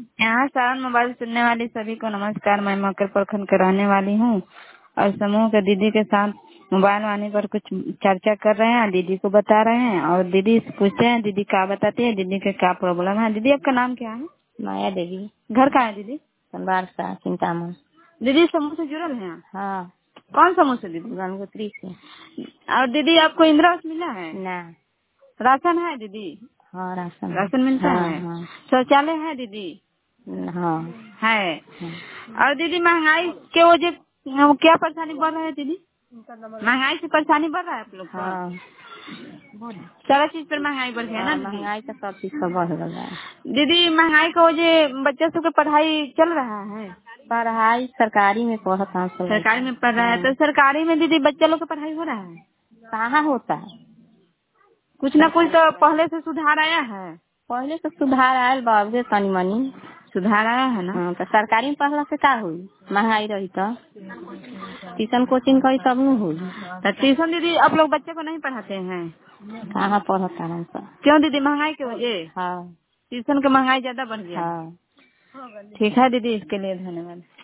यहाँ सावन मोबाइल सुनने वाली सभी को नमस्कार। मैं मकर प्रखंड कराने वाली हूँ और समूह के दीदी के साथ मोबाइल आने पर कुछ चर्चा कर रहे हैं। दीदी को बता रहे हैं और दीदी से पूछते हैं दीदी क्या बताती है, दीदी का क्या प्रॉब्लम है। दीदी आपका नाम क्या है? माया देवी। घर कहाँ है दीदी? संबार सा चिंतामन। दीदी समूह से जुड़ल है? हाँ, कौन समूह से दीदी? गंगोत्री से। और दीदी आपको इंदिरा आवास मिला है? ना। राशन है दीदी? हाँ, राशन। राशन मिलता हाँ है? हाँ शौचालय है दीदी? हाँ है। हाँ। और दीदी महंगाई के वजह क्या परेशानी बढ़ रहा है दीदी? महंगाई से परेशानी बढ़ रहा है आप लोग का? हाँ, सारा चीज पर महंगाई बढ़ गया ना हाँ, दीदी? महंगाई तो सब चीज का बढ़ गया है। दीदी महंगाई की वजह बच्चे सब की पढ़ाई चल रहा है? पढ़ाई सरकारी में पढ़ता हूँ सब सरकारी लड़का। में पढ़ रहा है तो हाँ। सरकारी में दीदी बच्चे लोग की पढ़ाई हो रहा है? कहाँ होता है? कुछ न कुछ तो पहले से सुधार आया है? पहले तो सुधार आयल बाबू तनी मनी। सुधार आया है ना? हाँ, तो सरकारी में पढ़ला से का हुई? महंगाई रही तो ट्यूशन कोचिंग करी तब न हुई। तो ट्यूशन दीदी आप लोग बच्चे को नहीं पढ़ाते हैं? कहाँ पढ़ता है सब? क्यों दीदी महंगाई की वजह? हाँ ट्यूशन की महंगाई ज्यादा बढ़ गया? हाँ। ठीक है दीदी, इसके लिए धन्यवाद।